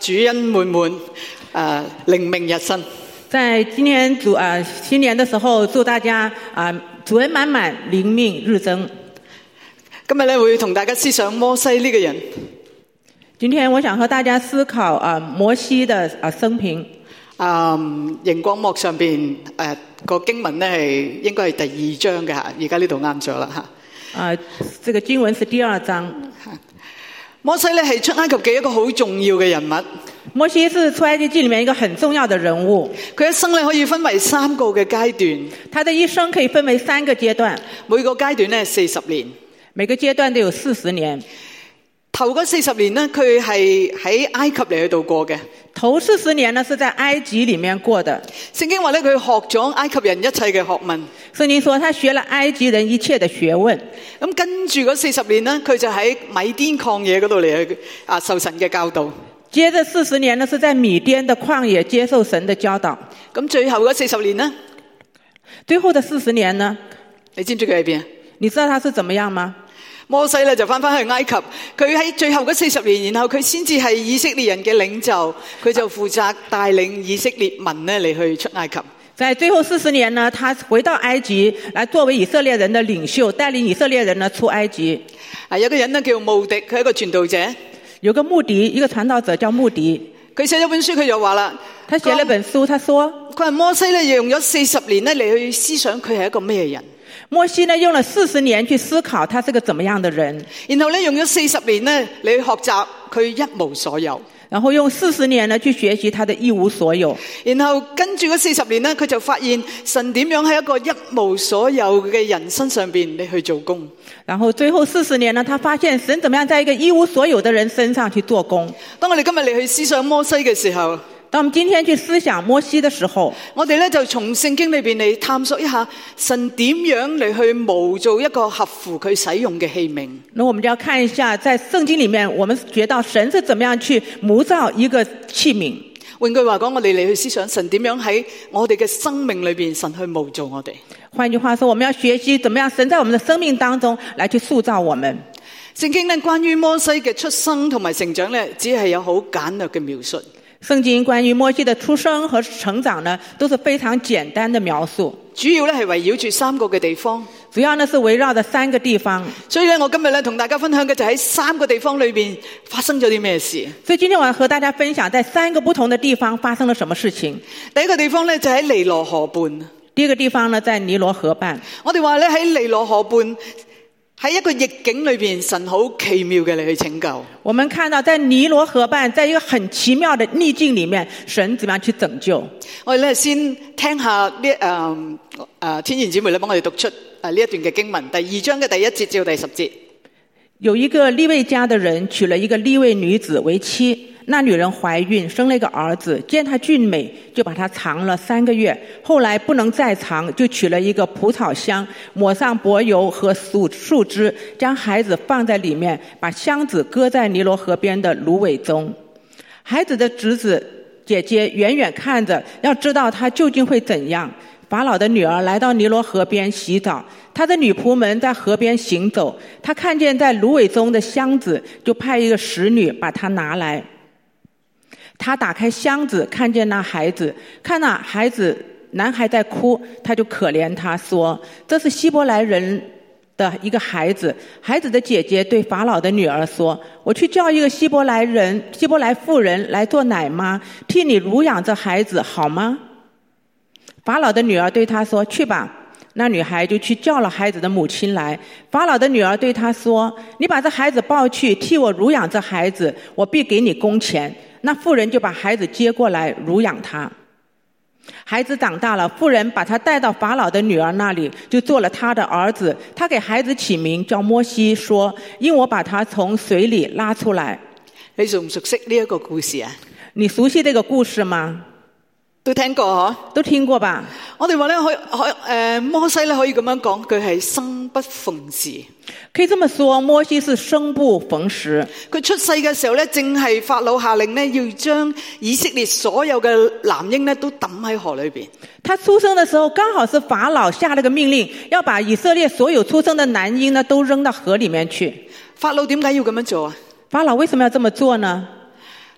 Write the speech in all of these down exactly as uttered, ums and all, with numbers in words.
主恩滿滿，誒靈命日新。 在今年主啊、呃、新年的時候，祝大家啊、呃、主恩滿滿，靈命日增。 今日咧會同大家思想摩西呢個人。 今天我想和大家思考啊、呃、摩西的啊、呃、生平。 啊、嗯，熒光幕上邊誒個經文咧係應該係第二章嘅嚇，而家呢度啱咗啦嚇。 啊、呃，這個經文是第二章。 摩西咧係出埃及嘅一個好重要嘅人物。 摩西是出埃及記裏面一個很重要的人物。 佢一生咧可以分為三個嘅階段。 他的一生可以分為三個階段。 每個階段咧四十年。每個階段都有四十年。 頭嗰四十年呢，佢係喺埃及嚟去度過嘅。 頭四十年呢，是在埃及裏面過的。 聖經話咧，佢學咗埃及人一切嘅學問。 聖經說，他學了埃及人一切的學問。 咁跟住嗰四十年呢，佢就喺米甸曠野嗰度嚟去啊受神嘅教導。 接着四十年呢，是在米甸的曠野接受神的教導。 咁最後嗰四十年呢？ 最後的四十年呢？ 你知唔知佢喺邊啊？ 你知道他是怎麼樣嗎？ 摩西咧就翻返去埃及，佢喺最後嗰四十年，然後佢先至係以色列人嘅領袖，佢就負責帶領以色列民呢嚟去出埃及。 在最後四十年呢，他回到埃及，來作為以色列人的領袖，帶領以色列人呢出埃及。 啊，有個人呢叫慕迪，佢係一個傳道者。 有個慕迪，一個傳道者叫慕迪。 佢寫咗本書，佢就話啦， 他寫了本書，他說， 佢話摩西咧用咗四十年咧嚟去思想佢係一個咩人。 摩西呢用了四十年去思考他是個怎麼樣的人， 然後呢用咗四十年呢嚟去學習佢一無所有， 然後用四十年呢去學習他的一無所有， 然後跟住嗰四十年呢佢就發現神點樣喺一個一無所有嘅人身上邊嚟去做工， 然後最後四十年呢他發現神怎麼樣在一個一無所有的人身上去做工。 當我哋今日嚟去思想摩西嘅時候， 當我們今天去思想摩西的時候， 我哋咧就從聖經裏邊嚟探索一下神點樣嚟去模造一個合乎佢使用嘅器皿。 那我們就要看一下在聖經裏面我們覺得神是怎麼樣去模造一個器皿。 換句話講，我哋嚟去思想神點樣喺我哋嘅生命裏邊神去模造我哋。 換句話說，我們要學習怎麼樣神在我們的生命當中來去塑造我們。 聖經呢關於摩西嘅出生同埋成長呢，只係有好簡略嘅描述。 聖經關於摩西的出生和成長呢，都是非常簡單的描述。 主要呢係圍繞住三個嘅地方。 主要呢是圍繞着三個地方。 所以呢，我今日呢同大家分享嘅就喺三個地方裏邊發生咗啲咩事。 所以今天我要和大家分享在三個不同的地方發生了什麼事情。 第一個地方呢就喺尼羅河畔。 第一個地方呢在尼羅河畔。 我哋話呢喺尼羅河畔。喺一個逆境裏邊，神好奇妙嘅嚟去拯救。 我們看到在尼羅河畔，在一個很奇妙的逆境裏面，神怎麼樣去拯救？ 我哋咧先聽下呢誒誒天然姊妹咧幫我哋讀出誒呢一段嘅經文，第二章嘅第一節至到第十節。 有一個利未家的人娶了一個利未女子為妻。那女人懷孕生了一個兒子，見他俊美，就把他藏了三個月。後來不能再藏，就取了一個蒲草箱，抹上柏油和樹樹枝，將孩子放在裡面，把箱子擱在尼羅河邊的蘆葦中。孩子的侄子姐姐遠遠看着，要知道他究竟會怎樣。法老的女兒來到尼羅河邊洗澡，他的女僕們在河邊行走，他看見在蘆葦中的箱子，就派一個使女把它拿來。他打開箱子，看見那孩子，看那孩子男孩在哭，他就可憐他說，這是希伯來人的一個孩子。孩子的姐姐對法老的女兒說，我去叫一個希伯來人希伯來婦人來做奶媽，替你乳養這孩子好嗎？法老的女兒對他說，去吧。那女孩就去叫了孩子的母親來。法老的女兒對他說，你把這孩子抱去，替我乳養這孩子，我必給你工錢。那婦人就把孩子接過來乳養他。孩子長大了，婦人把他帶到法老的女兒那裡，就做了他的兒子。他給孩子起名叫摩西，說，因我把他從水裡拉出來。 你熟唔熟悉呢一個故事啊？ 你熟悉這個故事嗎？ 都聽過嗬， 都聽過吧？ 我哋話咧，可可誒，摩西咧可以咁樣講，佢係生不逢時。 可以這麼說，摩西是生不逢時。 佢出世嘅時候咧，正係法老下令咧，要將以色列所有嘅男嬰咧都抌喺河裏邊。 他出生的時候，剛好是法老下了個命令，要把以色列所有出生的男嬰呢都扔到河裏面去。 法老點解要咁樣做啊？ 法老為什麼要這麼做呢？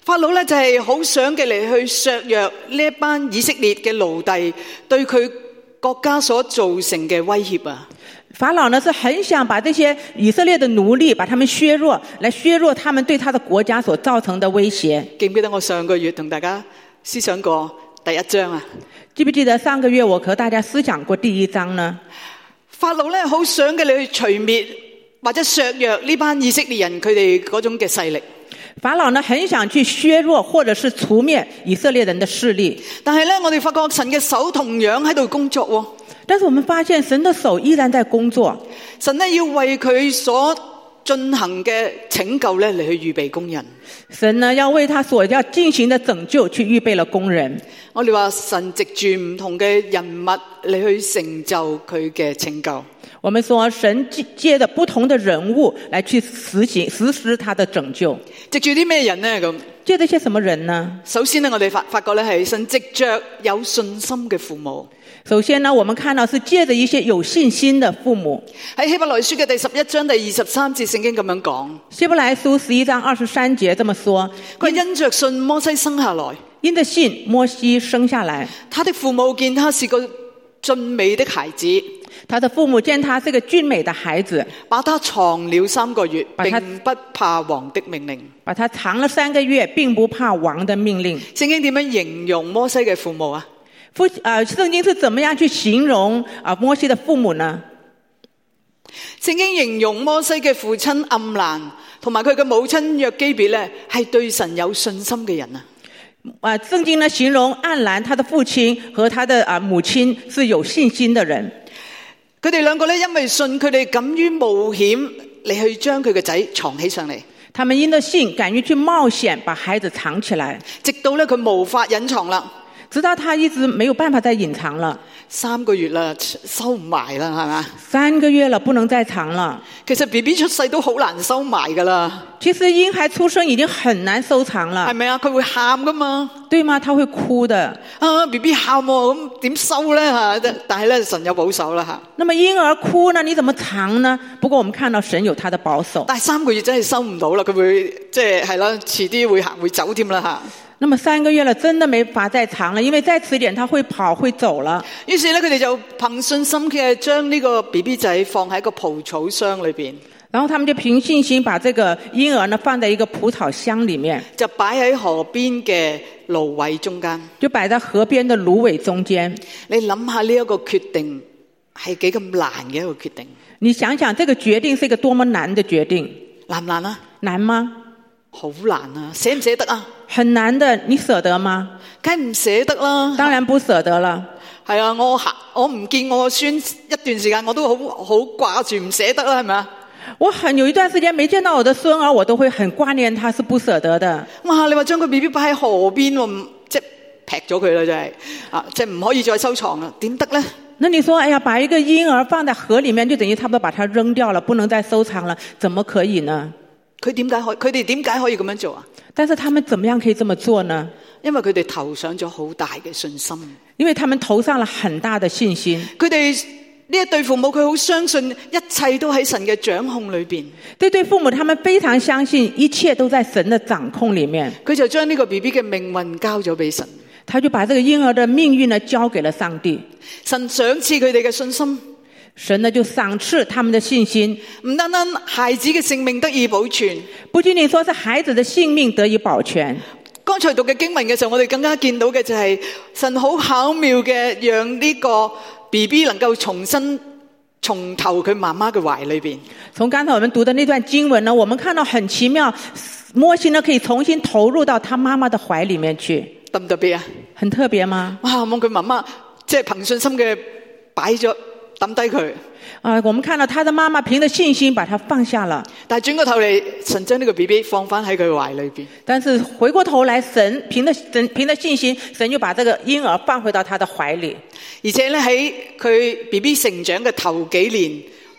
法老咧就係好想嘅嚟去削弱呢一班以色列嘅奴隸對佢國家所造成嘅威脅啊！ 法老呢是很想把這些以色列的奴隸把他們削弱，來削弱他們對他的國家所造成的威脅。 記唔記得我上個月同大家思想過第一章啊？ 記不記得上個月我和大家思想過第一章呢？ 法老咧好想嘅你去除滅或者削弱呢班以色列人佢哋嗰種嘅勢力。 法老呢很想去削弱或者是除滅以色列人的勢力， 但係咧我哋發覺神嘅手同樣喺度工作喎。 但是我們發現神的手依然在工作， 神呢要為佢所進行嘅拯救咧嚟去預備工人。 神呢要為他所要進行的拯救去預備了工人。 我哋話神藉住唔同嘅人物嚟去成就佢嘅拯救。 我們說神借着不同的人物來去實行實施他的拯救。 藉住啲咩人呢？咁借着些什麼人呢？ 首先呢，我哋發發覺咧係神藉着有信心嘅父母。 首先呢，我們看到是借着一些有信心的父母。 喺希伯來書嘅第十一章第二十三節聖經咁樣講。 希伯來書十一章二十三節這麼說， 佢因着信摩西生下來， 因着信摩西生下來， 他的父母見他是個俊美的孩子， 他的父母見他是個俊美的孩子， 把他藏了三個月， 把他並不怕王的命令。 把他藏了三個月，並不怕王的命令。 聖經點樣形容摩西嘅父母啊？ 父呃，聖經是怎麼樣去形容啊、呃、摩西的父母呢？ 聖經形容摩西嘅父親暗蘭同埋佢嘅母親約基別咧，係對神有信心嘅人啊！ 啊、呃，聖經呢形容暗蘭他的父親和他的啊、呃、母親是有信心的人。 佢哋兩個咧，因為信，佢哋敢於冒險嚟去將佢嘅仔藏起上嚟。 他們因着信，敢於去冒險把孩子藏起來， 直到咧佢無法隱藏啦。 直到他一直沒有辦法再隱藏了， 三個月啦，收唔埋啦，係嘛？ 三個月了，不能再藏了。 其實 B B 出世都好難收埋噶啦。 其實嬰孩出生已經很難收藏了， 係咪啊？佢會喊噶嘛？ 對嗎？他會哭的。 啊 ，B B 喊喎，咁點收咧吓？但係咧，神有保守啦吓。 那麼嬰兒哭呢？你怎麼藏呢？不過我們看到神有他的保守。 但係三個月真係收唔到啦，佢會即係係啦，遲啲會行會走添啦吓。 那麼三個月了，真的沒法再藏了，因為再遲點他會跑會走了。 於是咧，佢哋就憑信心嘅將呢個 B B 仔放喺個蒲草箱裏邊。 然後他們就憑信心把這個嬰兒呢放在一個蒲草箱裏面， 就擺喺河邊嘅蘆葦中間。 就擺在河邊的蘆葦中間。 你諗下呢一個決定係幾咁難嘅一個決定？ 你想想，這個決定是一個多麼難的決定？ 難唔難啊？ 難嗎？ 好難啊！捨唔捨得啊？ 很難的，你捨得嗎？ 梗係唔捨得啦。 當然不捨得了。 係啊，我我唔見我個孫一段時間，我都好好掛住，唔捨得啦，係咪啊？ 我很有一段時間沒見到我的孫兒，我都會很掛念他，是不捨得的。 哇！你話將個 B B 擺喺河邊喎，即係劈咗佢啦，真係啊！即係唔可以再收藏啦，點得咧？ 那你說，哎呀，把一個嬰兒放在河裡面，就等於差不多把它扔掉了，不能再收藏了，怎麼可以呢？ 佢點解可以？佢哋點解可以咁樣做啊？ 但是他們怎麼樣可以這麼做呢？ 因為佢哋投上咗好大嘅信心。 因為他們投上了很大的信心。 佢哋呢一對父母，佢好相信一切都喺神嘅掌控裏邊。 這對父母，他們非常相信一切都在神的掌控裡面。 佢就將呢個 B B 嘅命運交咗俾神。 他就把這個嬰兒的命運呢交給了上帝。 神賞賜佢哋嘅信心。 神呢就賞賜他們的信心， 唔單單孩子嘅性命得以保存， 不僅僅說是孩子的性命得以保全。 剛才讀嘅經文嘅時候，我哋更加見到嘅就係神好巧妙嘅，讓呢個 B B 能夠重新重投佢媽媽嘅懷裏邊。 從剛才我們讀的那段經文呢，我們看到很奇妙，摩西呢可以重新投入到他媽媽的懷裡面去， 特唔特別啊？ 很特別嗎？ 哇！望佢媽媽即係憑信心嘅擺咗。抌低佢啊！我們看到他的媽媽憑着信心把他放下了， 但係轉過頭嚟，神將呢個 B B 放翻喺佢懷裏邊。 但是回過頭來，神憑着神憑着信心，神就把這個嬰兒放回到他的懷裡。 而且咧喺佢 B B 成長嘅頭幾年，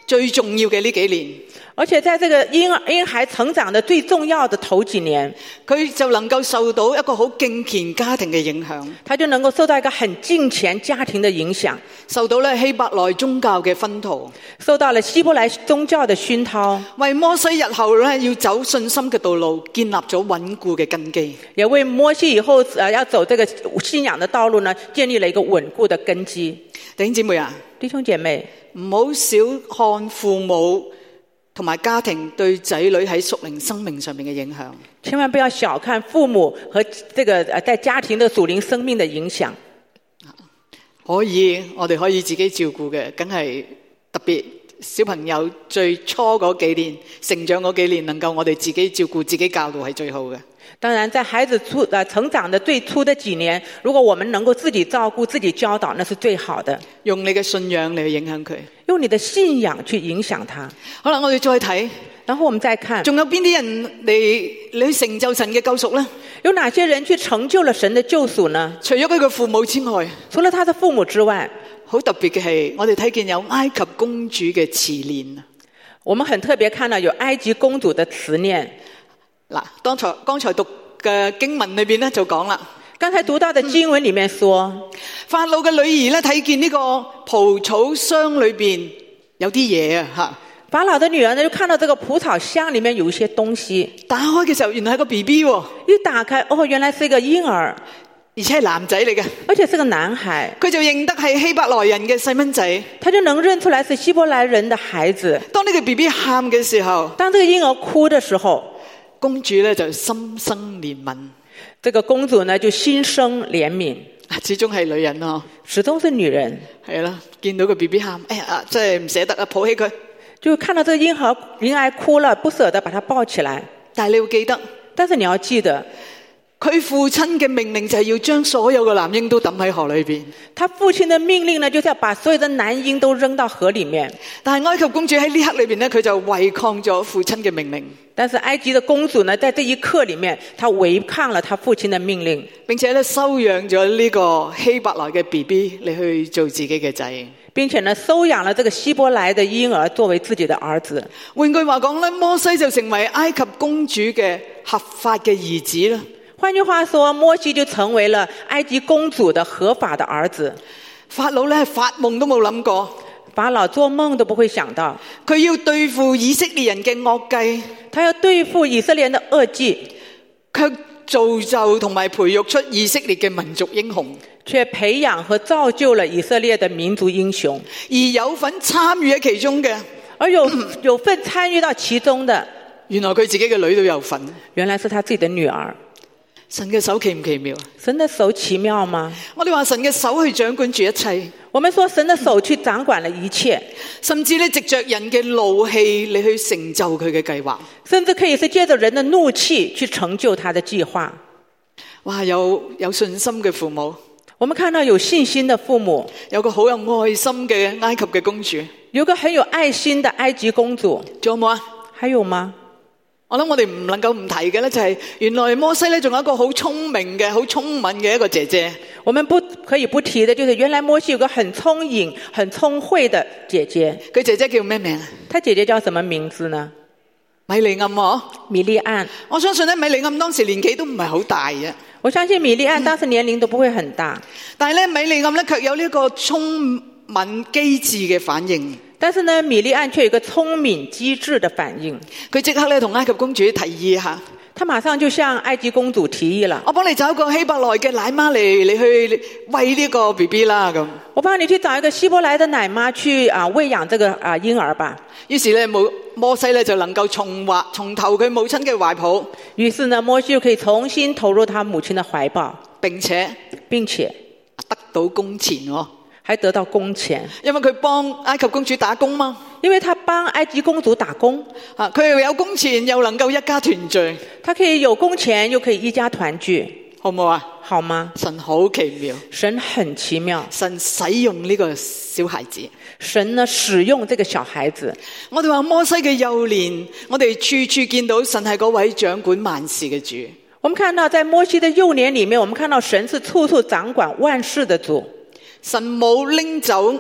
最重要嘅呢幾年， 而且在這個嬰兒嬰孩成長的最重要的頭幾年， 佢就能夠受到一個好敬虔家庭嘅影響， 他就能夠受到一個很敬虔家庭的影響， 受到咧希伯來宗教嘅熏陶， 受到了希伯來宗教的熏陶， 為摩西日後咧要走信心嘅道路建立咗穩固嘅根基， 也為摩西以後呃要走這個信仰的道路呢，建立了一個穩固的根基。 弟兄姊妹啊， 弟兄姐妹， 唔好小看父母同埋家庭對仔女喺屬靈生命上面嘅影響， 千萬不要小看父母和這個呃在家庭的屬靈生命的影響。 可以，我哋可以自己照顧嘅，梗係特別小朋友最初嗰幾年成長嗰幾年，能夠我哋自己照顧自己教導係最好嘅。 當然在孩子初呃成長的最初的幾年，如果我們能夠自己照顧自己教導，那是最好的。 用你嘅信仰嚟去影響佢， 用你的信仰去影響他。 好啦，我哋再睇， 然後我們再看仲有邊啲人嚟嚟去成就神嘅救贖呢？ 有哪些人去成就了神的救贖呢？ 除咗佢嘅父母之外， 除了他的父母之外， 好特別嘅係我哋睇見有埃及公主嘅慈念。 我們很特別看到有埃及公主的慈念。 嗱，剛才剛才讀嘅經文裏邊咧就講啦， 剛才讀到的經文裡面說，嗯、 法老嘅女兒咧睇見呢個蒲草箱裏邊有啲嘢啊吓。 法老的女兒呢就看到這個蒲草箱裡面有一些東西， 打開嘅時候原來係個 B B 喎， 一打開哦，原來是一個嬰兒， 而且係男仔嚟嘅， 而且是個男孩， 佢就認得係希伯來人嘅細蚊仔， 他就能認出來是希伯來人的孩子。 當呢個 B B 喊嘅時候， 當這個嬰兒哭的時候， 公主咧就心生憐憫， 這個公主呢就心生憐憫， 始終係女人咯， 始終是女人， 係啦，見到個 B B 喊，哎呀，真係唔捨得啊，抱起佢。 就看到這個嬰兒嬰兒哭了，不捨得把他抱起來。 但係你要記得， 但是你要記得， 佢父親嘅命令就係要將所有嘅男嬰都抌喺河裏邊。 他父親的命令呢，就是要把所有的男嬰都扔到河裏面。 但係埃及公主喺呢刻裏邊呢，佢就違抗咗父親嘅命令。 但是埃及的公主呢，在這一刻裏面，她違抗了她父親的命令， 並且咧收養咗呢個希伯來嘅 B B 嚟去做自己嘅仔。 並且呢，收養了這個希伯來的嬰兒作為自己的兒子。 換句話講咧，摩西就成為埃及公主嘅合法嘅兒子啦。 換句話說，摩西就成為了埃及公主的合法的兒子。 法老咧發夢都冇諗過， 法老做夢都不會想到， 佢要對付以色列人嘅惡計， 他要對付以色列人的惡計， 卻造就同埋培育出以色列嘅民族英雄， 卻培養和造就了以色列的民族英雄， 而有份參與喺其中嘅， 而有有份參與到其中的， 原來佢自己嘅女都有份， 原來是他自己的女兒。 神嘅手奇唔奇妙？ 神的手奇妙嗎？ 我哋話神嘅手去掌管住一切， 我們說神的手去掌管了一切， 甚至咧藉着人嘅怒氣你去成就佢嘅計劃， 甚至可以是借着人的怒氣去成就他的計劃。 哇！有有信心嘅父母， 我們看到有信心的父母， 有個好有愛心嘅埃及嘅公主， 有個很有愛心的埃及公主， 仲有冇啊？ 還有嗎？ 我諗我哋唔能夠唔提嘅咧，就係原來摩西咧仲有一個好聰明嘅、好聰敏嘅一個姐姐。 我們不可以不提的，就是原來摩西有個很聰穎、很聰慧的姐姐。 佢姐姐叫咩名啊？ 她姐姐叫什麼名字呢？ 米利暗嗬， 米利暗。 我相信咧，米利暗當時年紀都唔係好大嘅。 我相信米利暗當時年齡都不會很大，嗯、 但係咧，米利暗咧卻有呢個聰敏機智嘅反應。 但是呢，米利暗卻有一個聰明機智的反應。 佢即刻咧同埃及公主提議下， 他馬上就向埃及公主提議了， 我幫你找一個希伯來嘅奶媽嚟，你去餵呢個 B B 啦咁。 我幫你去找一個希伯來的奶媽去啊餵養這個啊嬰兒吧。 於是咧，摩摩西咧就能夠重滑重投佢母親嘅懷抱。於是呢，摩西就可以重新投入他母親的懷抱， 並且並且得到工錢哦。 還得到工錢， 因為佢幫埃及公主打工嘛。 因為他幫埃及公主打工， 啊，佢又有工錢，又能夠一家團聚。 他可以有工錢，又可以一家團聚， 好唔好啊？ 好嗎？ 神好奇妙， 神很奇妙， 神使用呢個小孩子， 神呢使用這個小孩子。 我哋話摩西嘅幼年，我哋處處見到神係嗰位掌管萬事嘅主。 我們看到在摩西的幼年裡面，我們看到神是處處掌管萬事的主。 神冇拎走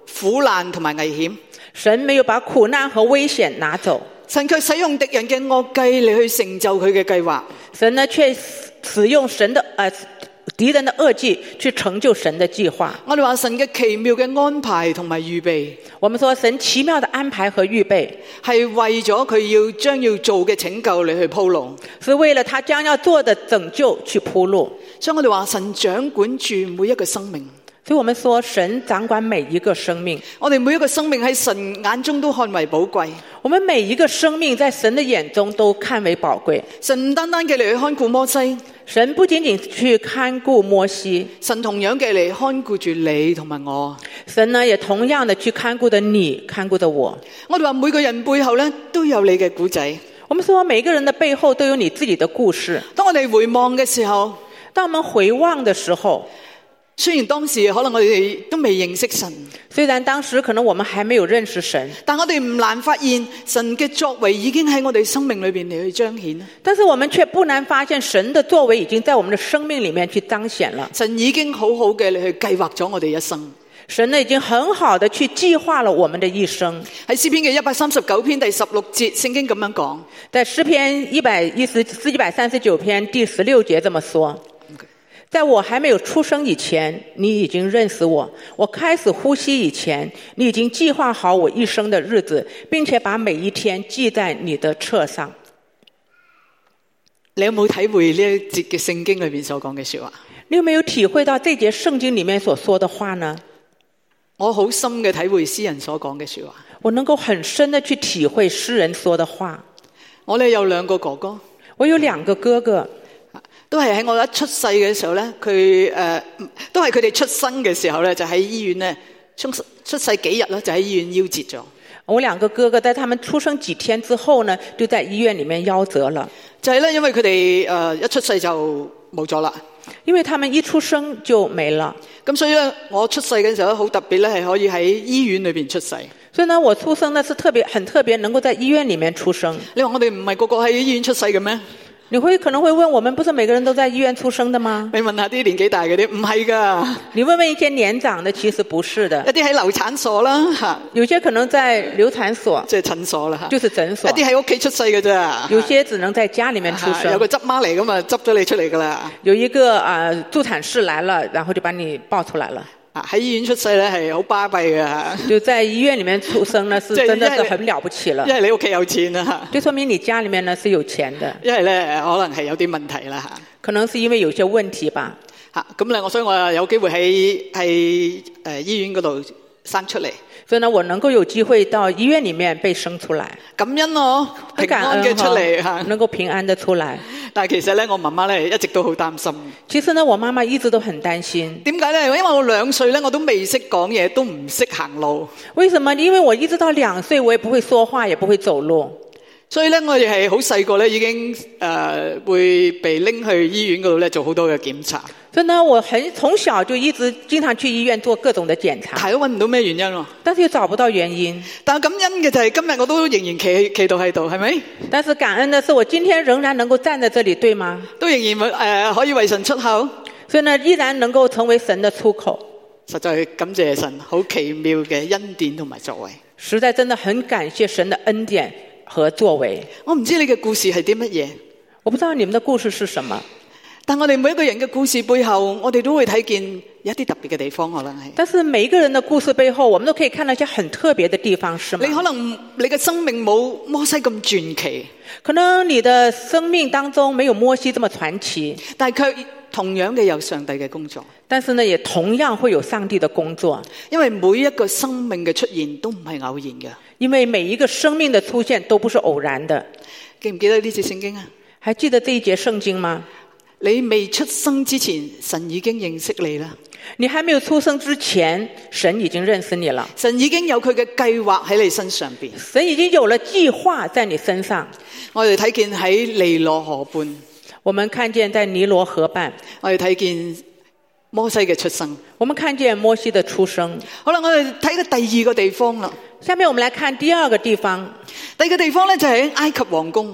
苦難同埋危險， 神沒有把苦難和危險拿走， 神卻使用敵人嘅惡計嚟去成就佢嘅計劃。 神呢卻使用神的呃敵人的惡計去成就神的計劃。 我哋話神嘅奇妙嘅安排同埋預備， 我們說神奇妙的安排和預備係為咗佢要將要做嘅拯救嚟去鋪路， 是為了他將要做的拯救去鋪路。 所以我哋話神掌管住每一個生命。 所以我們說神掌管每一個生命， 我哋每一個生命喺神眼中都看為寶貴。 我們每一個生命在神的眼中都看為寶貴。 神唔單單嘅嚟去看顧摩西， 神不僅僅去看顧摩西， 神同樣嘅嚟看顧住你同埋我。 神呢也同樣的去看顧着你，看顧着我。 我哋話每個人背後咧都有你嘅故仔。 我們說每個人的背後都有你自己的故事。 當我哋回望嘅時候， 當我們回望的時候， 雖然當時可能我哋都未認識神， 雖然當時可能我們還沒有認識神， 但我哋唔難發現神嘅作為已經喺我哋生命裏邊嚟去彰顯。 但是我們卻不難發現神的作為已經在我們的生命裡面去彰顯了。 神已經好好嘅嚟去計劃咗我哋一生。 神呢已經很好的去計劃了我們的一生。 喺詩篇嘅一百三十九篇第十六節，聖經咁樣講。 在詩篇一百一十四一百三十九篇第十六節這麼說。在我還沒有出生以前，你已經認識我；我開始呼吸以前，你已經計劃好我一生的日子，並且把每一天記在你的冊上。 你有冇體會呢一節嘅聖經裏面所講嘅說話？ 你有沒有體會到這節聖經裡面所說的話呢？ 我好深嘅體會詩人所講嘅說話。 我能夠很深的去體會詩人說的話。 我呢有兩個哥哥， 我有兩個哥哥。 都係喺我一出世嘅時候咧，佢誒、呃、都係佢哋出生嘅時候咧，就喺醫院咧出出世幾日咧，就喺醫院夭折咗。 我兩個哥哥在他們出生幾天之後呢，就在醫院裡面夭折了。 就係咧，因為佢哋誒一出世就冇咗啦。 因為他們一出生就沒了。 咁所以咧，我出世嘅時候好特別咧，係可以喺醫院裏邊出世。 所以呢，我出生呢是特別很特別，能夠在醫院裡面出生。 你話我哋唔係個個喺醫院出世嘅咩？ 你會可能會問，我們不是每個人都在醫院出生的嗎？ 你問下啲年紀大嗰啲，唔係噶。 你問問一些年長的，其實不是的。 一啲喺流產所啦，吓。有些可能在流產所， 即係診所啦，吓。就是診所。一啲喺屋企出世嘅啫。 有些只能在家裡面出生。 有個執媽嚟噶嘛，執咗你出嚟噶啦。 有一個啊、呃、助產士來了，然後就把你抱出來了。 啊，喺醫院出世咧係好巴閉嘅。 就在醫院裡面出生呢，是真的是很了不起了。 因為你屋企有錢啊， 就說明你家裡面呢是有錢的。 因為咧可能係有啲問題啦吓。 可能是因為有些問題吧。 吓，咁咧我所以我有機會喺喺誒醫院嗰度生出嚟。 所以呢，我能夠有機會到醫院裡面被生出來， 感恩哦，平安嘅出嚟吓， 能夠平安的出來。 但係其實咧，我媽媽咧一直都好擔心。 其實呢，我媽媽一直都很擔心。 點解咧？因為我兩歲咧，我都未識講嘢，都唔識行路。 為什麼？因為我一直到兩歲，我也不會說話，也不會走路。 所以咧，我哋係好細個咧，已經誒、呃、會被拎去醫院嗰度咧做好多嘅檢查。 所以呢，我很從小就一直經常去醫院做各種的檢查， 係都揾唔到咩原因喎。 但是又找不到原因。 但係感恩嘅就係今日我都仍然企企到喺度，係咪？ 但是感恩的是我今天仍然能夠站在這裡，對嗎？ 都仍然誒、呃、可以為神出口， 所以呢，依然能夠成為神的出口。 實在感謝神好奇妙嘅恩典同埋作為。 實在真的很感謝神的恩典和作為。 我唔知你嘅故事係啲乜嘢， 我不知道你們的故事是什麼。 但我哋每一個人嘅故事背後，我哋都會睇見有一啲特別嘅地方，可能係。 但是每一個人的故事背後，我們都可以看到一些很特別的地方，是嗎？ 你可能你嘅生命冇摩西咁傳奇， 可能你的生命當中沒有摩西這麼傳奇， 但係卻同樣嘅有上帝嘅工作。 但是呢，也同樣會有上帝的工作， 因為每一個生命嘅出現都唔係偶然嘅。 因為每一個生命的出現都不是偶然的。 記唔記得呢節聖經啊？ 還記得這一節聖經嗎？ 你未出生之前，神已經認識你啦。 你還沒有出生之前，神已經認識你了。 神已經有佢嘅計劃喺你身上邊。 神已經有了計劃在你身上。 我哋睇見喺尼羅河畔， 我們看見在尼羅河畔， 我哋睇見摩西嘅出生， 我們看見摩西的出生。 好啦，我哋睇個第二個地方啦。 下面我們來看第二個地方。 第二個地方咧就係埃及王宮。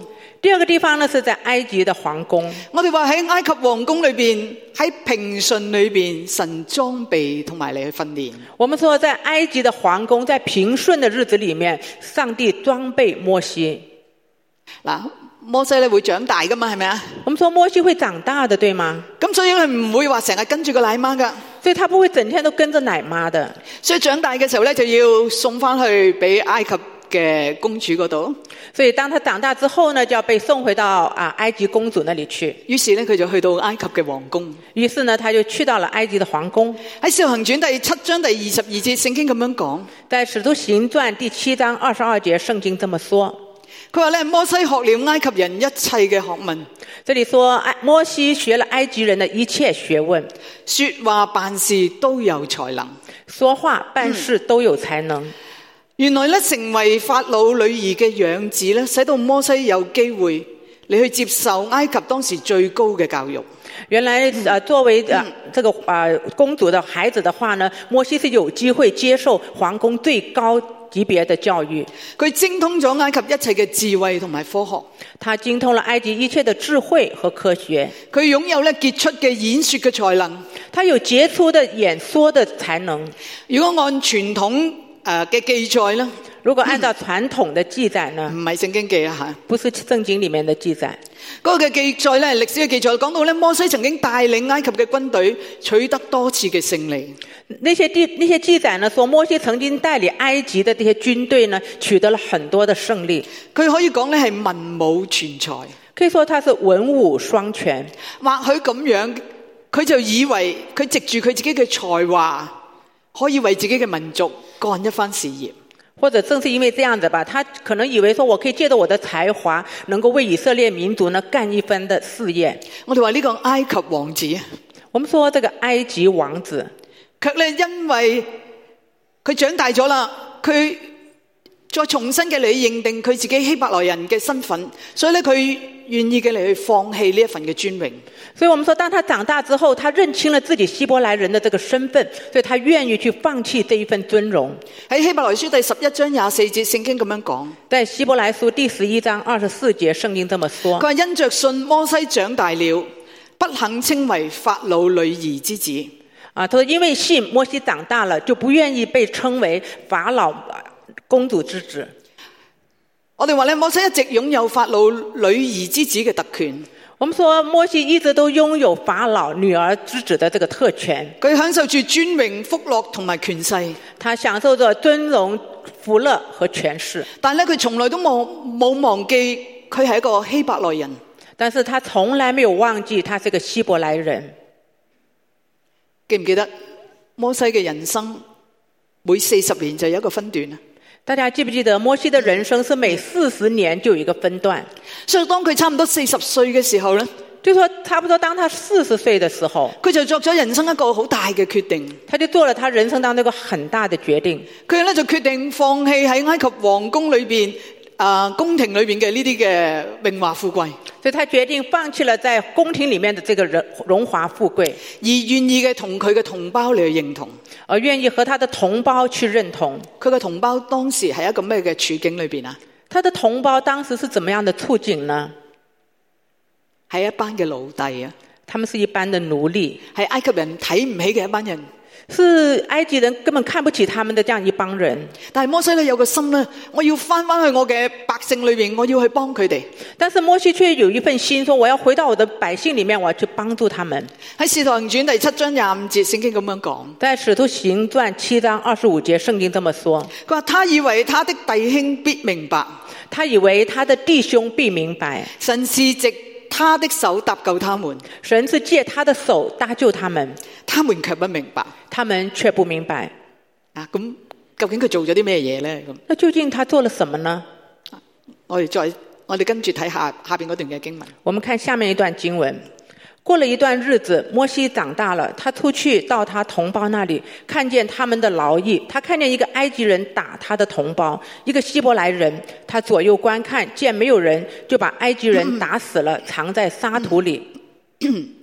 第二个地方呢是在埃及的皇宫。 我哋話喺埃及皇宮裏邊，喺平順裏邊，神裝備同埋你去訓練。 我們說在埃及的皇宮，在平順的日子裏面，上帝裝備摩西。 嗱，摩西咧會長大噶嘛，係咪啊？ 我們說摩西會長大的，對嗎？ 咁所以佢唔會話成日跟住個奶媽噶， 所以他不會整天都跟着奶媽的。 所以長大嘅時候咧，就要送翻去俾埃及嘅公主嗰度。 所以當他長大之後呢，就要被送回到啊埃及公主那裡去。 於是咧，佢就去到埃及嘅皇宮。 於是呢，他就去到了埃及的皇宮。 喺《使徒行傳》第七章第二十二節，聖經咁樣講。 在《使徒行傳》第七章二十二節，聖經這麼說。 佢話咧，摩西學了埃及人一切嘅學問。 這裡說，摩西學了埃及人的一切學問， 說話辦事都有才能。 說話辦事都有才能。嗯， 原來咧，成為法老女兒嘅養子咧，使到摩西有機會你去接受埃及當時最高嘅教育。 原來呃，作為呃這個呃公主的孩子的話呢，摩西是有機會接受皇宮最高級別的教育。 佢精通咗埃及一切嘅智慧同埋科學。 他精通了埃及一切的智慧和科學。 佢擁有咧傑出嘅演說嘅才能。 他有傑出的演說的才能。 如果按傳統誒嘅記載呢， 如果按照傳統的記載呢， 唔係聖經記啊嚇， 不是聖經裡面的記載。 嗰個嘅記載咧，歷史嘅記載講到咧，摩西曾經帶領埃及嘅軍隊取得多次嘅勝利。 那些記那些記載呢，說摩西曾經帶領埃及的這些軍隊呢，取得了很多的勝利。 佢可以講咧係文武全才， 可以說他是文武雙全。 或許咁樣，佢就以為佢藉住佢自己嘅才華，可以為自己嘅民族幹一番事業。 或者正是因為這樣子吧，他可能以為說我可以借着我的才華，能夠為以色列民族呢幹一番的事業。 我哋話呢個埃及王子， 我們說這個埃及王子， 卻咧因為佢長大咗啦，佢再重新嘅嚟認定佢自己希伯來人嘅身份，所以咧佢願意嘅嚟去放棄呢一份嘅尊榮。 所以我們說當他長大之後，他認清了自己希伯來人的這個身份，所以他願意去放棄這一份尊榮。 喺希伯來書第十一章廿四節，聖經咁樣講。 在希伯來書第十一章二十四節，聖經這麼說。 佢話因着信摩西長大了，不肯稱為法老女兒之子。 啊，他說因為信摩西長大了，就不願意被稱為法老公主之子。 我哋話咧，摩西一直擁有法老女兒之子嘅特權。 我們說摩西一直都擁有法老女兒之子的這個特權。 佢享受住尊榮、福樂同埋權勢。 他享受着尊榮、福樂和權勢。 但係咧，佢從來都冇冇忘記佢係一個希伯來人。 但是他從來沒有忘記他是個希伯來人。 記唔記得摩西嘅人生每四十年就有一個分段啊？ 大家記不記得摩西的人生是每四十年就有一個分段？ 所以當佢差唔多四十歲嘅時候呢， 就說差不多當他四十歲的時候， 佢就作咗人生一個好大嘅決定。 他就做了他人生當中一個很大的決定。 佢咧就決定放棄喺埃及皇宮裏邊啊、呃、宮廷裏邊嘅呢啲嘅榮華富貴。 所以他決定放棄了在宮廷裡面的這個人榮華富貴， 而願意嘅同佢嘅同胞嚟去認同， 而願意和他的同胞去認同。 佢嘅同胞當時係一個咩嘅處境裏邊啊？ 他的同胞當時是怎麼樣的處境呢？ 係一班嘅奴隸啊！ 他們是一班的奴隸， 係埃及人睇唔起嘅一班人。 是埃及人根本看不起他們的這樣一幫人。 但係摩西咧有個心咧，我要翻翻去我嘅百姓裏邊，我要去幫佢哋。 但是摩西卻有一份心，說我要回到我的百姓裡面，我要去幫助他們。 喺《使徒行傳》第七章廿五節，聖經咁樣講。 在《使徒行傳》七章二十五節，聖經這麼說。 佢話他以為他的弟兄必明白， 他以為他的弟兄必明白， 神是藉他的手搭救他們， 神是借他的手搭救他們， 他們卻不明白。 他們卻不明白。 啊，咁究竟佢做咗啲咩嘢呢？咁， 那究竟他做了什麼呢？ 我哋再我哋跟住睇下下邊嗰段嘅經文。 我們看下面一段經文。過了一段日子，摩西長大了，他出去到他同胞那裡，看見他們的勞役。他看見一個埃及人打他的同胞，一個希伯來人。他左右觀看，見沒有人，就把埃及人打死了，藏在沙土裡。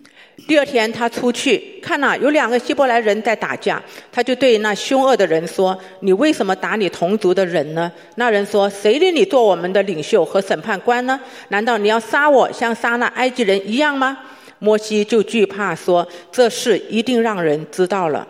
第二天他出去看哪，有两个希伯来人在打架，他就对那凶恶的人说，你为什么打你同族的人呢？那人说，谁令你做我们的领袖和审判官呢？难道你要杀我像杀那埃及人一样嗎？摩西就懼怕說，這事一定讓人知道了。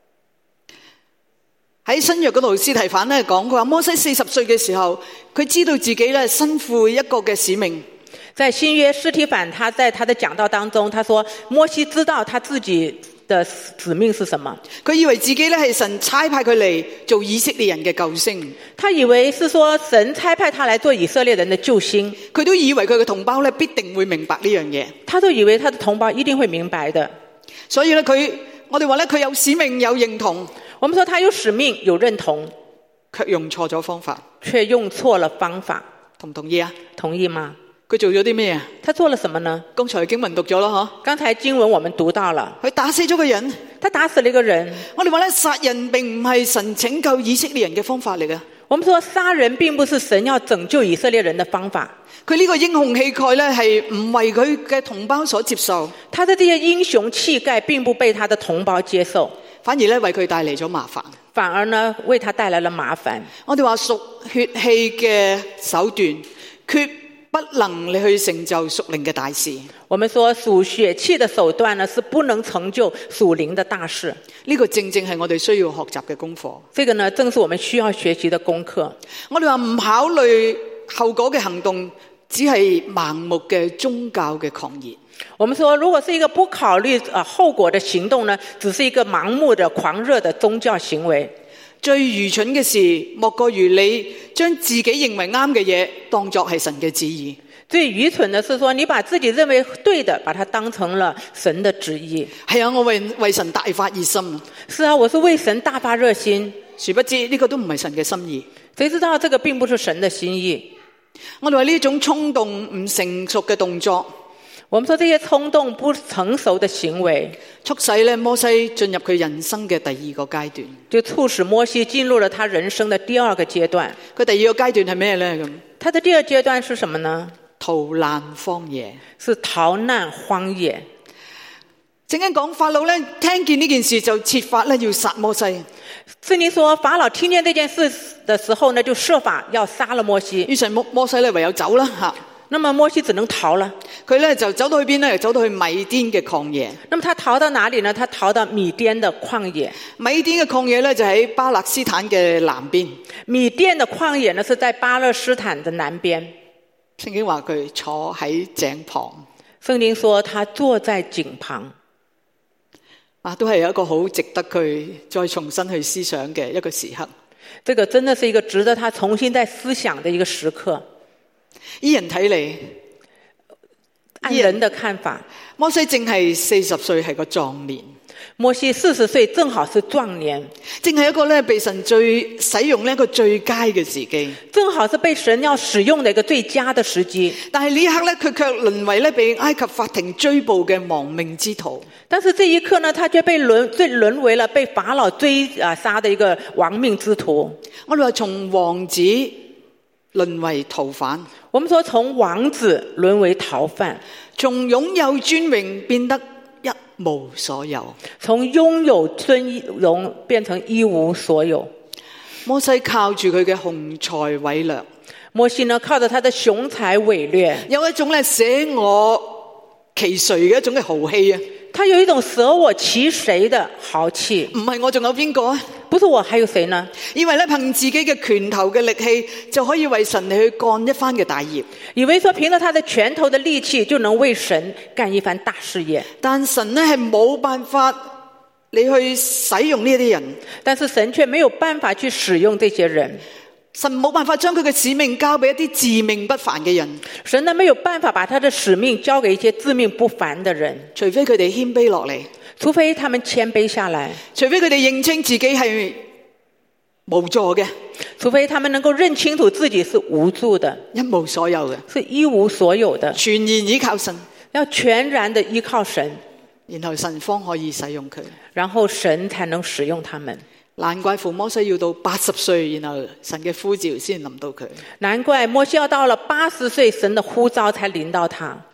喺新約嗰度，司提反咧講，佢話摩西四十歲嘅時候，佢知道自己咧身負一個嘅使命。 在新約，司提反他在他的講道當中，他說摩西知道他自己的使命是什麼。 佢以為自己咧係神差派佢嚟做以色列人嘅救星。 他以為是說神差派他來做以色列人的救星。 佢都以為佢嘅同胞咧必定會明白呢樣嘢。 他都以為他的同胞一定會明白的。 所以咧，佢我哋話咧，佢有使命有認同。 我們說他有使命有認同， 卻用錯咗方法， 卻用錯了方法。 同唔同意啊？ 同意嗎？ 佢做咗啲咩啊？ 他做了什麼呢？ 剛才經文讀咗咯，嗬。 剛才經文我們讀到了， 佢打死咗個人。 他打死了一個人。 我哋話咧，殺人並唔係神拯救以色列人嘅方法嚟嘅。 我們說殺人並不是神要拯救以色列人的方法。 佢呢個英雄氣概咧係唔為佢嘅同胞所接受。 他的這些英雄氣概並不被他的同胞接受， 反而咧為佢帶嚟咗麻煩。 反而呢為他帶來了麻煩。 我哋話屬血氣嘅手段，決不能你去成就屬靈嘅大事。 我們說屬血氣的手段呢，是不能成就屬靈的大事。 呢個正正係我哋需要學習嘅功課。 這個呢，正是我們需要學習的功課。 我哋話唔考慮後果嘅行動，只係盲目嘅宗教嘅狂熱。 我們說，如果是一個不考慮呃後果的行動呢，只是一個盲目的狂熱的宗教行為。 最愚蠢嘅事，莫過於你將自己認為啱嘅嘢當作係神嘅旨意。 最愚蠢的是說，你把自己認為對的，把它當成了神的旨意。 係啊，我為為神大發熱心。 是啊，我是為神大發熱心。 殊不知呢個都唔係神嘅心意。 誰知道這個並不是神的心意？ 我哋話呢種衝動唔成熟嘅動作， 我們說這些衝動不成熟的行為， 促使咧摩西進入佢人生嘅第二個階段， 就促使摩西進入了他人生的第二個階段。 佢第二個階段係咩呢？咁他的第二階段是什麼呢？ 逃難荒野， 是逃難荒野。 正經講法老咧，聽見呢件事就設法咧要殺摩西。 聖經說法老聽見這件事的時候呢，就設法要殺了摩西。 於是摩摩西咧唯有走啦吓。 那麼摩西只能逃了。 佢咧就走到去邊呢？走到去米甸嘅曠野。 那麼他逃到哪裡呢？他逃到米甸的曠野。 米甸嘅曠野咧就喺巴勒斯坦嘅南邊。 米甸的曠野呢是在巴勒斯坦的南邊。 聖經話佢坐喺井旁。 聖經說他坐在井旁。 啊，都係有一個好值得佢再重新去思想嘅一個時刻。 這個真的是一個值得他重新再思想的一個時刻。 依人睇嚟， 按人的看法， 摩西正係四十歲，係個壯年。 摩西四十歲正好是壯年， 正係一個咧被神最使用呢一個最佳嘅時機， 正好是被神要使用的一個最佳的時機。 但係呢一刻咧，佢卻淪為咧被埃及法庭追捕嘅亡命之徒。 但是這一刻呢，他卻被淪最淪為了被法老追啊殺的一個亡命之徒。 我哋話從王子淪為逃犯， 我們說從王子淪為逃犯， 從擁有尊榮變得一無所有， 從擁有尊榮變成一無所有。 摩西靠住佢嘅雄才偉略， 摩西呢靠着他的雄才偉略， 有一種咧捨我其誰嘅一種嘅豪氣啊！ 他有一種捨我其誰的豪氣。 唔係我仲有邊個啊？ 不是我還有誰呢？ 以為咧憑自己嘅拳頭嘅力氣就可以為神嚟去幹一番嘅大業， 以為說憑着他的拳頭的力氣就能為神幹一番大事業。 但神呢係冇辦法你去使用呢啲人， 但是神卻沒有辦法去使用這些人。 神冇辦法將佢嘅使命交俾一啲自命不凡嘅人， 神呢沒有辦法把他的使命交給一些自命不凡的人， 除非佢哋謙卑落嚟， 除非他們謙卑下來， 除非佢哋認清自己係無助嘅， 除非他們能夠認清楚自己是無助的， 一無所有嘅， 是一無所有的， 全然依靠神， 要全然的依靠神， 然後神方可以使用佢， 然後神才能使用他們。 難怪父摩西要到八十歲，然後神嘅呼召先臨到佢。 難怪摩西要到了八十歲，神的呼召才臨到他。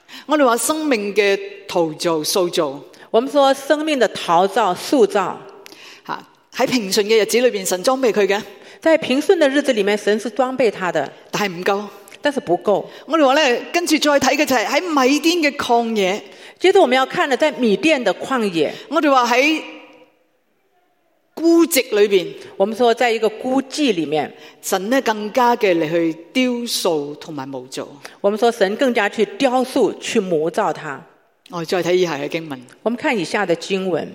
我哋話生命嘅陶造塑造， 我們說生命的陶造塑造， 吓喺平順嘅日子裏邊，神裝備佢嘅， 在平順的日子裏面，神是裝備他的， 但係唔夠。 但是不夠。 我哋話咧，跟住再睇嘅就係喺米甸嘅曠野。 接着我們要看的，在米甸的曠野， 我哋話喺孤寂裏邊， 我們說在一個孤寂裏面， 神呢更加嘅嚟去雕塑同埋模造。 我們說神更加去雕塑、去模造它。 我哋再睇以下嘅經文， 我們看以下的經文。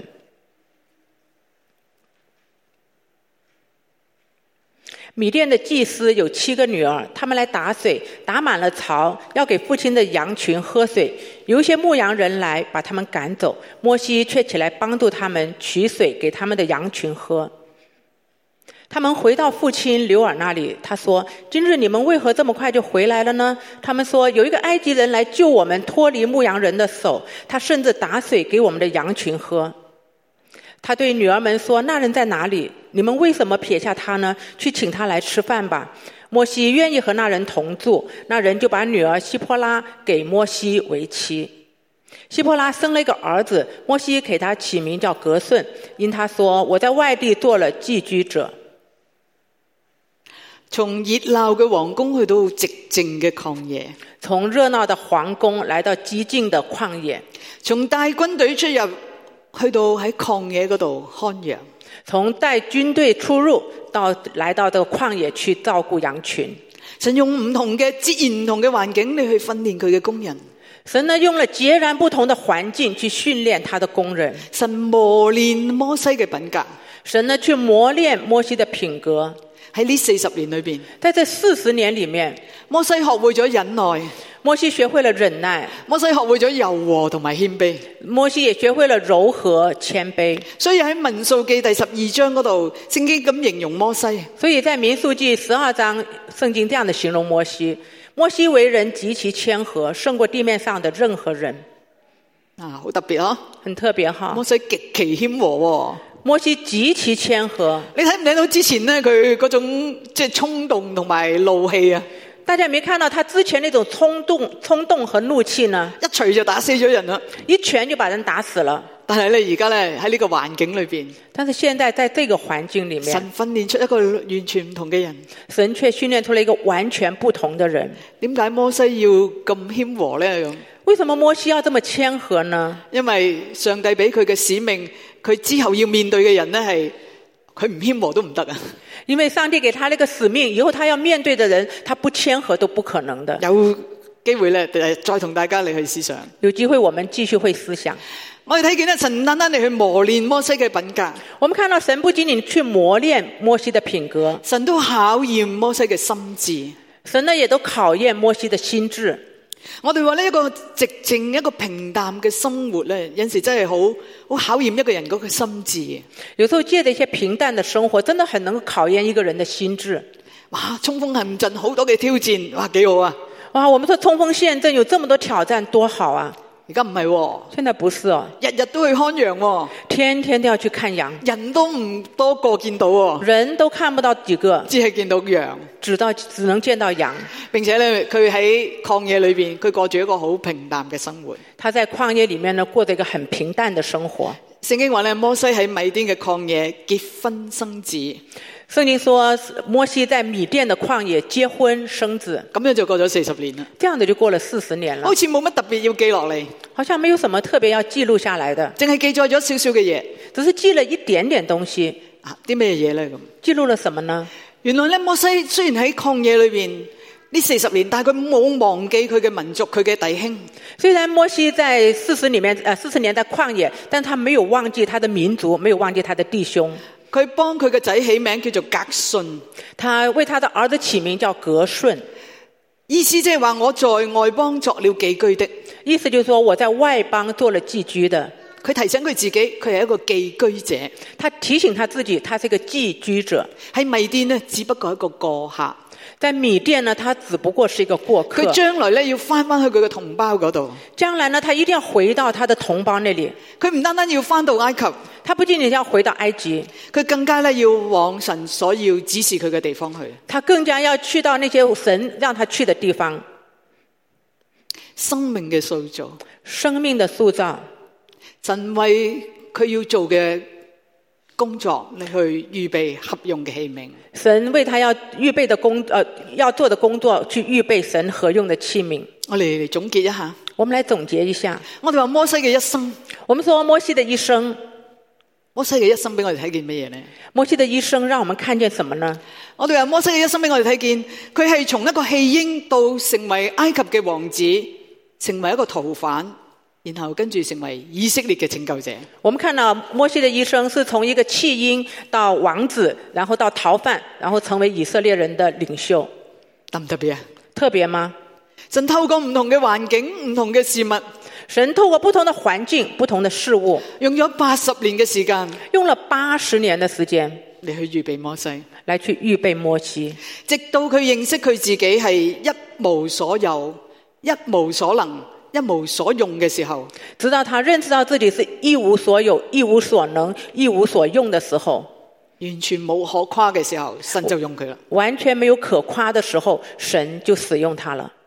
米甸的祭司有七個女兒，他們來打水，打滿了槽，要給父親的羊群喝水。有一些牧羊人來把他們趕走，摩西卻起來幫助他們取水給他們的羊群喝。他們回到父親流珥那裡，他說：今日你們為何這麼快就回來了呢？他們說：有一個埃及人來救我們脫離牧羊人的手，他甚至打水給我們的羊群喝。他對女兒們說：那人在哪裡？你們為什麼撇下他呢？去請他來吃飯吧。摩西願意和那人同住，那人就把女兒希波拉給摩西為妻。希波拉生了一個兒子，摩西給他起名叫革順，因他說：我在外地做了寄居者。 從熱鬧嘅皇宮去到寂靜嘅曠野， 從熱鬧的皇宮來到寂靜的曠野， 從帶軍隊出入去到喺曠野嗰度看羊， 從帶軍隊出入到來到這個曠野去照顧羊群。 神用唔同嘅截然唔同嘅環境，你去訓練佢嘅工人。 神呢用了截然不同的環境去訓練他的工人。 神磨練摩西嘅品格， 神呢去磨練摩西的品格。 喺呢四十年裏邊， 在這四十年裏面， 摩西學會咗忍耐， 摩西學會了忍耐， 摩西學會咗柔和同埋謙卑， 摩西也學會了柔和謙卑。 所以喺民數記第十二章嗰度，聖經咁形容摩西。 所以在民數記十二章，聖經這樣的形容摩西：摩西為人極其謙和，勝過地面上的任何人。 啊，好特別啊， 很特別哈。 摩西極其謙和喎。 摩西極其謙和， 你睇唔睇到之前呢佢嗰種即係衝動同埋怒氣啊？ 大家有沒有看到他之前那種衝動、衝動和怒氣呢？ 一錘就打死咗人啦， 一拳就把人打死了。 但係咧而家咧喺呢個環境裏邊， 但是現在在這個環境裏面， 神訓練出一個完全唔同嘅人， 神卻訓練出了一個完全不同的人。 點解摩西要咁謙和咧？咁為什麼摩西要這麼謙和呢？ 因為上帝俾佢嘅使命，佢之後要面對嘅人呢，係佢唔謙和都唔得啊！ 因為上帝給他那個使命，以後他要面對的人，他不謙和都不可能的。 有機會咧，再同大家嚟去思想。 有機會我們繼續會思想。 我哋睇見咧，神單單嚟去磨練摩西嘅品格。 我們看到神不僅僅去磨練摩西的品格， 神都考驗摩西嘅心智。 神呢也都考驗摩西的心智。 我哋話呢一個寂靜、一個平淡嘅生活咧，有時真係好好考驗一個人嗰個心智。 有時候借着一些平淡的生活，真的很能夠考驗一個人的心智。 哇，衝鋒陷陣好多嘅挑戰，哇，幾好啊！ 哇，我們說衝鋒陷陣有這麼多挑戰，多好啊！ 而家唔係喎， 現在不是哦， 日日都去看羊喎， 天天都要去看羊， 人都唔多個見到喎， 人都看不到幾個， 只係見到羊， 只到只能見到羊。 並且咧，佢喺曠野裏邊，佢過住一個好平淡嘅生活。 他在曠野裏面呢，過着一個很平淡的生活。 聖經話咧，摩西喺米甸嘅曠野結婚生子。 聖經說摩西在米甸的曠野結婚生子， 咁樣就過咗四十年啦。 這樣的就過了四十年了， 好似冇乜特別要記落嚟， 好像沒有什麼特別要記錄下來的， 淨係記載咗少少嘅嘢， 只是記了一點點東西。 啊，啲咩嘢咧咁？ 記錄了什麼呢？ 原來咧，摩西雖然喺曠野裏邊呢四十年，但係佢冇忘記佢嘅民族，佢嘅弟兄。 雖然摩西在四十裡面，呃，四十年在曠野，但他沒有忘記他的民族，沒有忘記他的弟兄。 佢幫佢個仔起名叫做革順， 他為他的兒子起名叫革順， 意思即係話我在外邦作了寄居的， 意思就是說我在外邦做了寄居的。 佢提醒佢自己，佢係一個寄居者。 他提醒他自己，他是一個寄居者。 喺米甸呢，只不過一個過客。 在米甸呢，他只不過是一個過客。 佢將來呢，要翻翻去佢嘅同胞嗰度。 將來呢，他一定要回到他的同胞那裡。 佢唔單單要翻到埃及， 他不僅僅要回到埃及， 佢更加呢，要往神所要指示佢嘅地方去。 他更加要去到那些神讓他去的地方。 生命嘅塑造， 生命的塑造， 神為佢要做嘅工作，你去預備合用嘅器皿。 神為他要預備的工呃要做的工作，去預備神合用的器皿。 我哋嚟總結一下， 我們來總結一下。 我哋話摩西嘅一生， 我們說摩西的一生， 摩西嘅一生俾我哋睇見乜嘢呢？ 摩西的一生讓我們看見什麼呢？ 我哋話摩西嘅一生俾我哋睇見，佢係從一個棄嬰到成為埃及嘅王子，成為一個逃犯，然後跟住成為以色列嘅拯救者。 我們看到摩西的一生是從一個棄嬰到王子，然後到逃犯，然後成為以色列人的領袖。 特唔特別啊？ 特別嗎？ 神透過唔同嘅環境、唔同嘅事物， 神透過不同的環境、不同的事物， 用咗八十年嘅時間， 用了八十年的時間嚟去預備摩西， 來去預備摩西， 直到佢認識佢自己係一無所有、一無所能、一無所用嘅時候， 直到他認識到自己是一無所有、一無所能、一無所用的時候， 完全冇可誇嘅時候，神就用佢啦。 完全沒有可誇的時候，神就使用他了。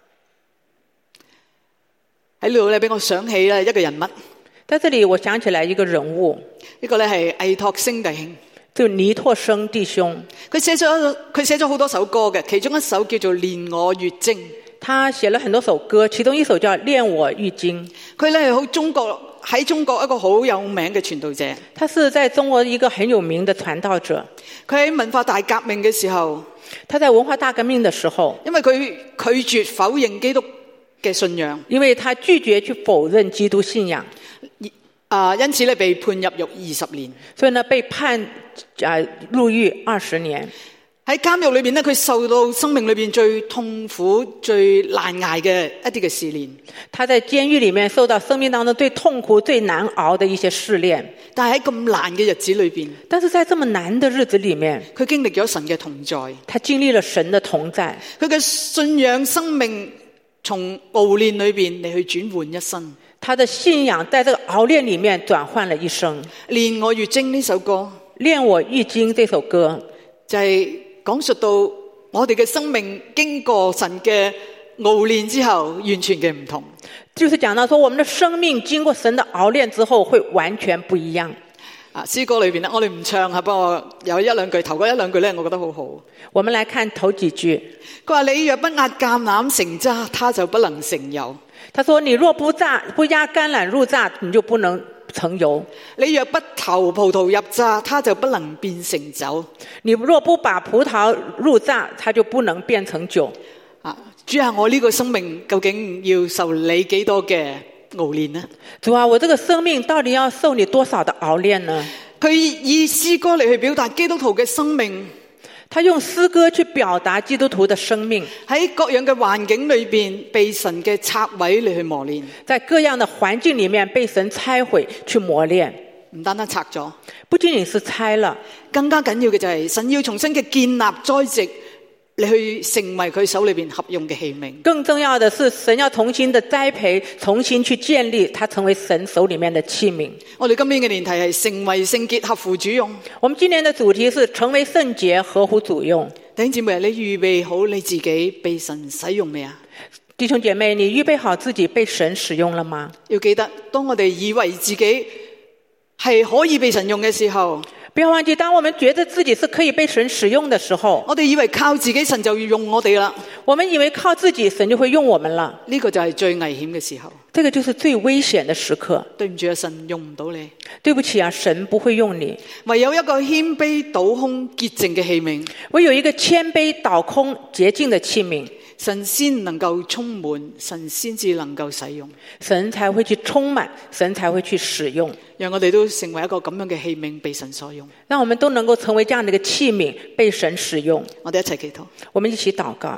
喺呢度咧，俾我想起咧一個人物。 在這裡，我想起來一個人物， 呢個咧係倪柝聲弟兄， 就倪柝聲弟兄。 佢寫咗佢寫咗好多首歌嘅，其中一首叫做《練我月經》。 他寫了很多首歌，其中一首叫《練我月經》。 佢咧係好中國喺中國一個好有名嘅傳道者。 他是在中國一個很有名的傳道者。 佢喺文化大革命嘅時候， 他在文化大革命的時候， 因為佢拒絕否認基督嘅信仰， 因為他拒絕去否認基督信仰， 啊，因此咧被判入獄二十年。 所以呢被判啊入獄二十年。 喺監獄裏邊呢，佢受到生命裏邊最痛苦、最難捱嘅一啲嘅試煉。 他在監獄裏面受到生命當中最痛苦、最難熬的一些試煉。 但係喺咁難嘅日子裏邊， 但是在這麼難的日子裏面， 佢經歷咗神嘅同在， 他經歷了神的同在， 佢嘅信仰生命從熬煉裏邊嚟去轉換一生。 他的信仰在這個熬煉裏面轉換了一生。 練我月經呢首歌， 練我月經這首歌就係、是。講述到我哋嘅生命經過神嘅熬煉之後，完全嘅唔同。 就是講到說，我們的生命經過神的熬煉之後，會完全不一樣。 啊，詩歌裏邊咧，我哋唔唱吓，不過有一兩句，頭嗰一兩句咧，我覺得好好。 我們來看頭幾句。 佢話：你若不壓橄欖成渣，它就不能成油。 他說：你若不榨不壓橄欖入榨，你就不能成油。 你若不投葡萄入榨，它就不能變成酒。 你若不把葡萄入榨，它就不能變成酒。 啊，主啊，我呢個生命究竟要受你幾多嘅熬煉呢？ 主啊，我這個生命到底要受你多少的熬煉呢？ 佢以詩歌嚟去表達基督徒嘅生命。 他用詩歌去表達基督徒的生命， 喺各樣嘅環境裏邊被神嘅拆毀嚟去磨練， 在各樣的環境裏面被神拆毀去磨練， 唔單單拆咗， 不僅僅是拆了， 更加緊要嘅就係神要重新嘅建立栽植，你去成為佢手裏邊合用嘅器皿。 更重要的是神要重新的栽培，重新去建立它成為神手裏面的器皿。 我哋今年嘅年題係成為聖潔合乎主用。 我們今年的主題是成為聖潔合乎主用。 弟兄姐妹，你預備好你自己被神使用未啊？ 弟兄姐妹，你預備好自己被神使用了嗎？ 要記得，當我哋以為自己係可以被神用嘅時候， 不要忘記，當我們覺得自己是可以被神使用的時候， 我哋以為靠自己神就要用我哋啦。 我們以為靠自己神就會用我們了， 呢個就係最危險嘅時候。 這個就是最危險的時刻。 對唔住啊，神用唔到你。 對不起啊，神不會用你。 唯有一個謙卑倒空潔淨嘅器皿， 唯有一個謙卑倒空潔淨的器皿， 神先能夠充滿，神先至能夠使用， 神才會去充滿，神才會去使用。 讓我哋都成為一個咁樣嘅器皿，被神所用。 讓我們都能夠成為這樣的一個器皿，被神使用。 我哋一齊祈禱， 我們一起禱告。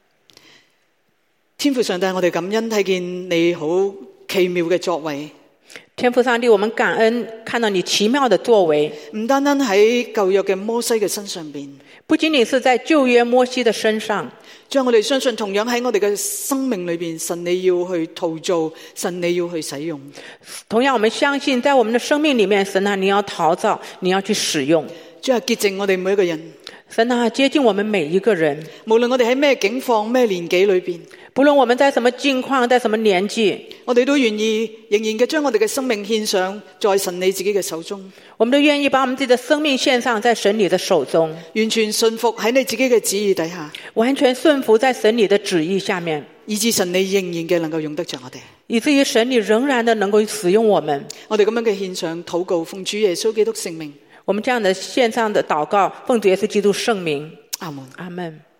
天父上帝，我哋感恩睇見你好奇妙嘅作為。 天父上帝，我們感恩看到你奇妙的作為， 唔單單喺舊約嘅摩西嘅身上邊， 不僅僅是在舊約摩西的身上， 將我哋相信同樣喺我哋嘅生命裏邊，神你要去陶造，神你要去使用。 同樣我們相信在我們的生命裏面，神啊，你要陶造，你要去使用。 主啊，潔淨我哋每一個人。 神啊，接近我們每一個人， 無論我哋喺咩境況、咩年紀裏邊， 不論我們在什麼境況，在什麼年紀， 我哋都願意仍然嘅將我哋嘅生命獻上在神你自己嘅手中， 我們都願意把我們自己的生命獻上在神你的手中， 完全順服喺你自己嘅旨意底下， 完全順服在神你的旨意下面， 以致神你仍然嘅能夠用得着我哋， 以至於神你仍然的能夠使用我們。 我哋咁樣嘅獻上禱告，奉主耶穌基督聖名， 我們這樣的獻上的禱告，奉主耶穌基督聖名， 阿門。 阿門。